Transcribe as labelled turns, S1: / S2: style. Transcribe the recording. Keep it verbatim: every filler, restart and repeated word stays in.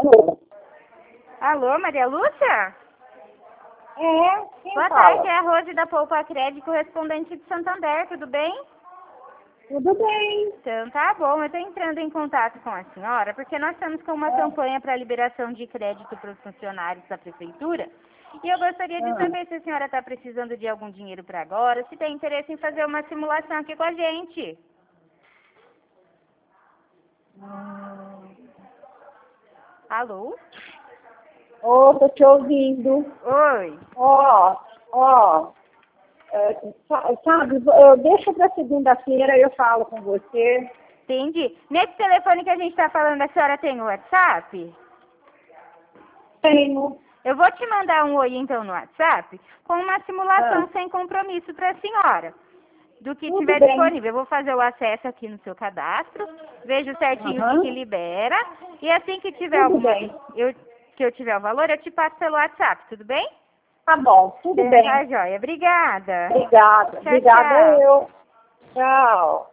S1: Alô?
S2: Alô, Maria Lúcia?
S1: É, quem
S2: Boa
S1: fala?
S2: tarde, é a Rose da Poupa Crédito, correspondente de Santander, tudo bem?
S1: Tudo bem.
S2: Então tá bom, eu estou entrando em contato com a senhora, porque nós estamos com uma
S1: Ah.
S2: campanha para liberação de crédito para os funcionários da prefeitura, e eu gostaria de
S1: Ah.
S2: saber se a senhora está precisando de algum dinheiro para agora, se tem interesse em fazer uma simulação aqui com a gente.
S1: Hum.
S2: Alô?
S1: Ô, tô te ouvindo.
S2: Oi.
S1: Ó, ó, é, sa- sabe, eu deixo pra segunda-feira, eu falo com você.
S2: Entendi. Nesse telefone que a gente está falando, a senhora tem o WhatsApp?
S1: Tenho.
S2: Eu vou te mandar um oi então no WhatsApp com uma simulação
S1: Ah.
S2: sem compromisso para a senhora. Do que
S1: Tudo
S2: tiver
S1: bem.
S2: disponível. Eu vou fazer o acesso aqui no seu cadastro, vejo certinho o que,
S1: Aham.
S2: que libera, e assim que tiver
S1: Tudo
S2: alguma,
S1: bem.
S2: eu, que eu tiver o valor, eu te passo pelo WhatsApp, tudo bem?
S1: Tá bom, tudo
S2: Então,
S1: bem.
S2: tá, joia. Obrigada.
S1: Obrigada.
S2: Tchau,
S1: Obrigada
S2: tchau.
S1: eu. Tchau.